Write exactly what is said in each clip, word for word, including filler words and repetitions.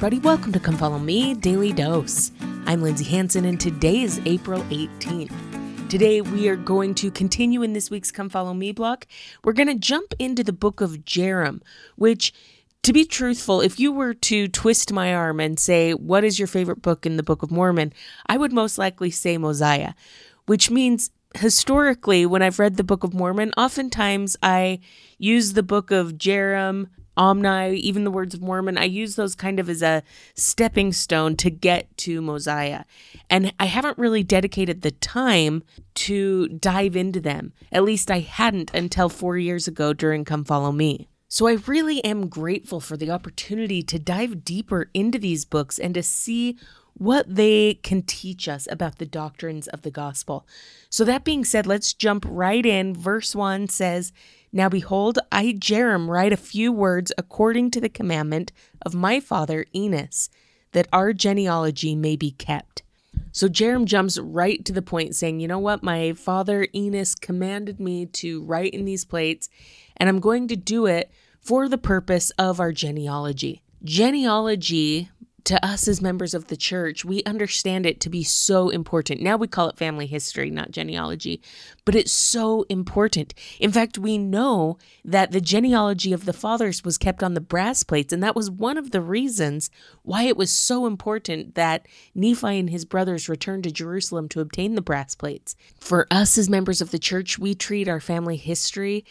everybody. Welcome to Come Follow Me Daily Dose. I'm Lindsay Hanson, and today is April eighteenth. Today, we are going to continue in this week's Come Follow Me block. We're going to jump into the book of Jarom, which, to be truthful, if you were to twist my arm and say, what is your favorite book in the Book of Mormon? I would most likely say Mosiah, which means historically, when I've read the Book of Mormon, oftentimes I use the book of Jarom, Omni, even the Words of Mormon. I use those kind of as a stepping stone to get to Mosiah. And I haven't really dedicated the time to dive into them. At least I hadn't until four years ago during Come Follow Me. So I really am grateful for the opportunity to dive deeper into these books and to see what they can teach us about the doctrines of the gospel. So that being said, let's jump right in. Verse one says, "Now behold, I, Jarom, write a few words according to the commandment of my father Enos, that our genealogy may be kept." So Jarom jumps right to the point saying, you know what, my father Enos commanded me to write in these plates, and I'm going to do it for the purpose of our genealogy. Genealogy, to us as members of the church, we understand it to be so important. Now we call it family history, not genealogy, but it's so important. In fact, we know that the genealogy of the fathers was kept on the brass plates, and that was one of the reasons why it was so important that Nephi and his brothers returned to Jerusalem to obtain the brass plates. For us as members of the church, we treat our family history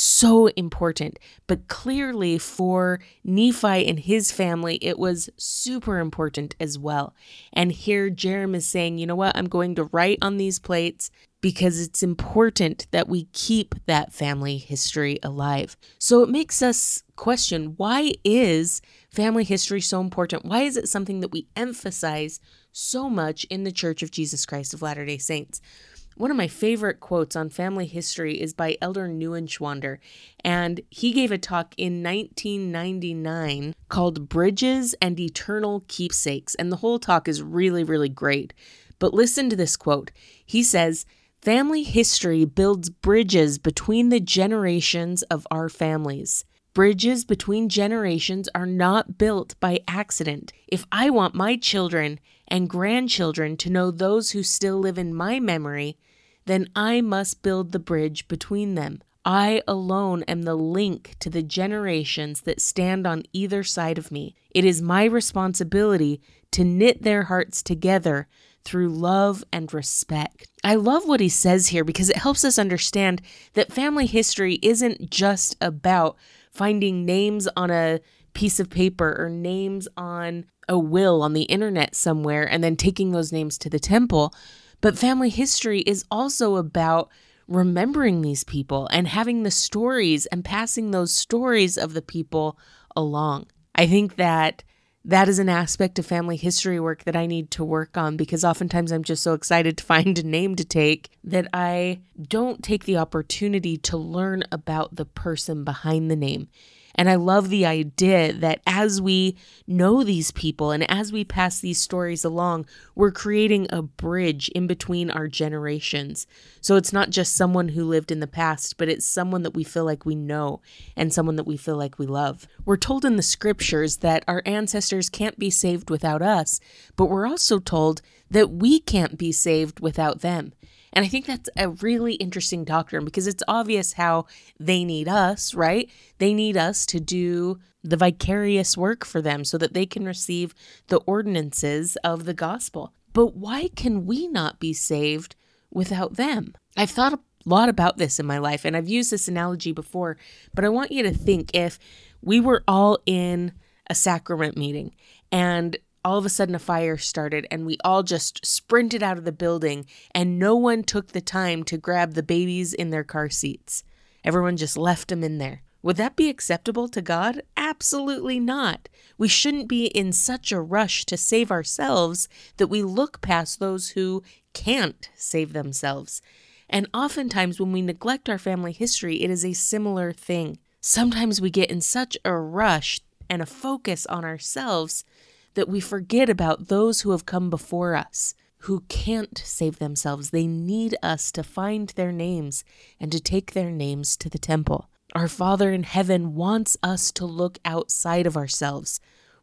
so important, but clearly for Nephi and his family, it was super important as well. And here Jarom is saying, you know what, I'm going to write on these plates because it's important that we keep that family history alive. So it makes us question, why is family history so important? Why is it something that we emphasize so much in the Church of Jesus Christ of Latter-day Saints? One of my favorite quotes on family history is by Elder Neuenschwander, and he gave a talk in nineteen ninety-nine called Bridges and Eternal Keepsakes, and the whole talk is really, really great. But listen to this quote. He says, "Family history builds bridges between the generations of our families. Bridges between generations are not built by accident. If I want my children and grandchildren to know those who still live in my memory, then I must build the bridge between them. I alone am the link to the generations that stand on either side of me. It is my responsibility to knit their hearts together through love and respect." I love what he says here because it helps us understand that family history isn't just about finding names on a piece of paper or names on a will on the internet somewhere and then taking those names to the temple. But family history is also about remembering these people and having the stories and passing those stories of the people along. I think that that is an aspect of family history work that I need to work on because oftentimes I'm just so excited to find a name to take that I don't take the opportunity to learn about the person behind the name. And I love the idea that as we know these people and as we pass these stories along, we're creating a bridge in between our generations. So it's not just someone who lived in the past, but it's someone that we feel like we know and someone that we feel like we love. We're told in the scriptures that our ancestors can't be saved without us, but we're also told that we can't be saved without them. And I think that's a really interesting doctrine because it's obvious how they need us, right? They need us to do the vicarious work for them so that they can receive the ordinances of the gospel. But why can we not be saved without them? I've thought a lot about this in my life, and I've used this analogy before, but I want you to think if we were all in a sacrament meeting and all of a sudden a fire started and we all just sprinted out of the building and no one took the time to grab the babies in their car seats. Everyone just left them in there. Would that be acceptable to God? Absolutely not. We shouldn't be in such a rush to save ourselves that we look past those who can't save themselves. And oftentimes when we neglect our family history, it is a similar thing. Sometimes we get in such a rush and a focus on ourselves that we forget about those who have come before us, who can't save themselves. They need us to find their names and to take their names to the temple. Our Father in heaven wants us to look outside of ourselves.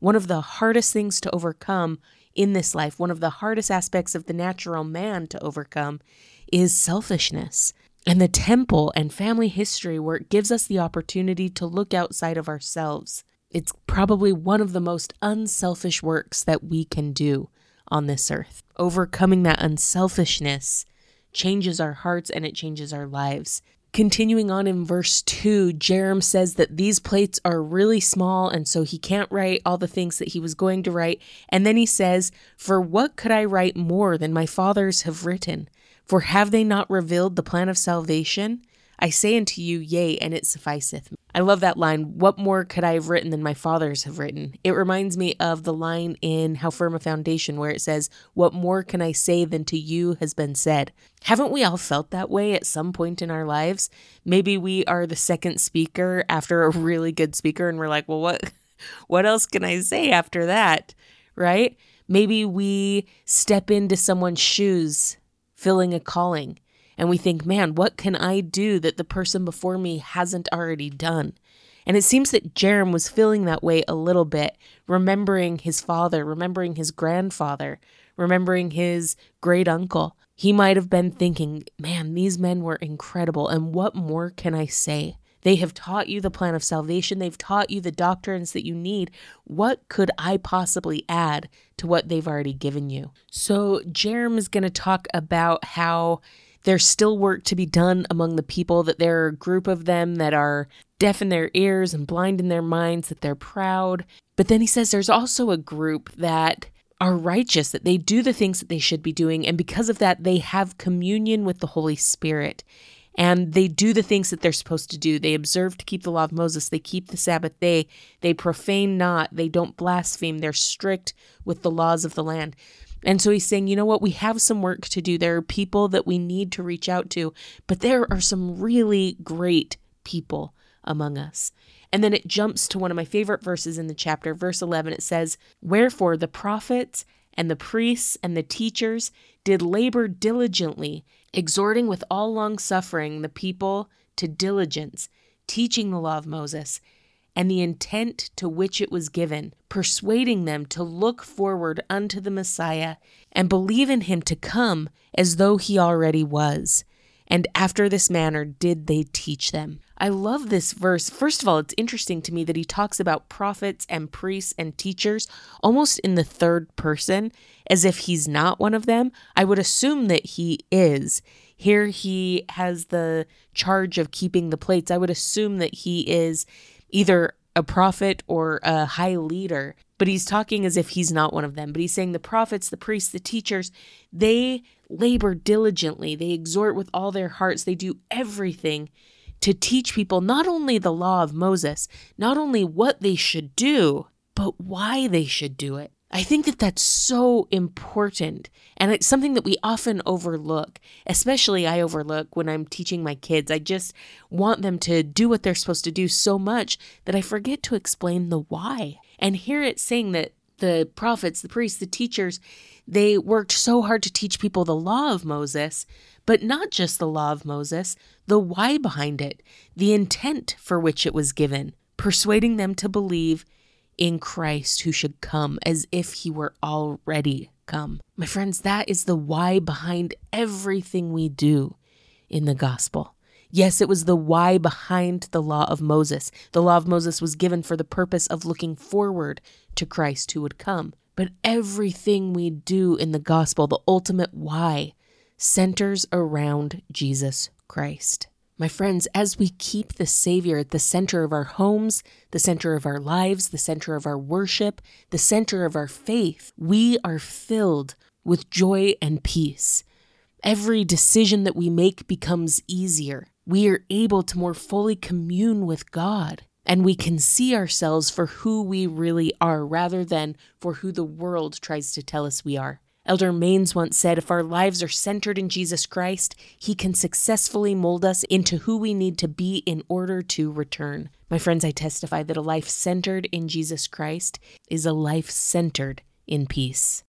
One of the hardest things to overcome in this life, one of the hardest aspects of the natural man to overcome, is selfishness. And the temple and family history work gives us the opportunity to look outside of ourselves. It's probably one of the most unselfish works that we can do on this earth. Overcoming that unselfishness changes our hearts and it changes our lives. Continuing on in verse two, Jerem says that these plates are really small and so he can't write all the things that he was going to write. And then he says, "For what could I write more than my fathers have written? For have they not revealed the plan of salvation? I say unto you, yea, and it sufficeth." I love that line. What more could I have written than my fathers have written? It reminds me of the line in How Firm a Foundation where it says, "What more can I say than to you has been said?" Haven't we all felt that way at some point in our lives? Maybe we are the second speaker after a really good speaker and we're like, well, what, what else can I say after that, right? Maybe we step into someone's shoes filling a calling. And we think, man, what can I do that the person before me hasn't already done? And it seems that Jerem was feeling that way a little bit, remembering his father, remembering his grandfather, remembering his great uncle. He might have been thinking, man, these men were incredible. And what more can I say? They have taught you the plan of salvation. They've taught you the doctrines that you need. What could I possibly add to what they've already given you? So Jerem is going to talk about how there's still work to be done among the people, that there are a group of them that are deaf in their ears and blind in their minds, that they're proud. But then he says there's also a group that are righteous, that they do the things that they should be doing. And because of that, they have communion with the Holy Spirit. And they do the things that they're supposed to do. They observe to keep the law of Moses. They keep the Sabbath day. They profane not. They don't blaspheme. They're strict with the laws of the land. And so he's saying, you know what, we have some work to do. There are people that we need to reach out to, but there are some really great people among us. And then it jumps to one of my favorite verses in the chapter, verse eleven. It says, "Wherefore the prophets and the priests and the teachers did labor diligently, exhorting with all long suffering the people to diligence, teaching the law of Moses, and the intent to which it was given, persuading them to look forward unto the Messiah and believe in him to come as though he already was. And after this manner did they teach them." I love this verse. First of all, it's interesting to me that he talks about prophets and priests and teachers almost in the third person, as if he's not one of them. I would assume that he is. Here he has the charge of keeping the plates. I would assume that he is either a prophet or a high leader, but he's talking as if he's not one of them. But he's saying the prophets, the priests, the teachers, they labor diligently. They exhort with all their hearts. They do everything to teach people not only the law of Moses, not only what they should do, but why they should do it. I think that that's so important, and it's something that we often overlook, especially I overlook when I'm teaching my kids. I just want them to do what they're supposed to do so much that I forget to explain the why. And here it's saying that the prophets, the priests, the teachers, they worked so hard to teach people the law of Moses, but not just the law of Moses, the why behind it, the intent for which it was given, persuading them to believe in Christ who should come as if he were already come. My friends, that is the why behind everything we do in the gospel. Yes, it was the why behind the law of Moses. The law of Moses was given for the purpose of looking forward to Christ who would come. But everything we do in the gospel, the ultimate why, centers around Jesus Christ. My friends, as we keep the Savior at the center of our homes, the center of our lives, the center of our worship, the center of our faith, we are filled with joy and peace. Every decision that we make becomes easier. We are able to more fully commune with God, and we can see ourselves for who we really are rather than for who the world tries to tell us we are. Elder Maines once said, if our lives are centered in Jesus Christ, he can successfully mold us into who we need to be in order to return. My friends, I testify that a life centered in Jesus Christ is a life centered in peace.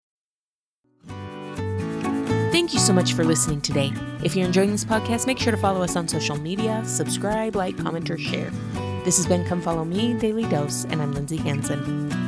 Thank you so much for listening today. If you're enjoying this podcast, make sure to follow us on social media, subscribe, like, comment, or share. This has been Come Follow Me, Daily Dose, and I'm Lindsay Hansen.